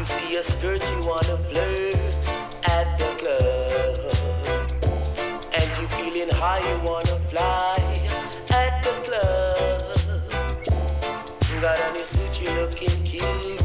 See a skirt, you wanna flirt at the club, and you feeling high, you wanna fly at the club. Got on your suit, you looking cute.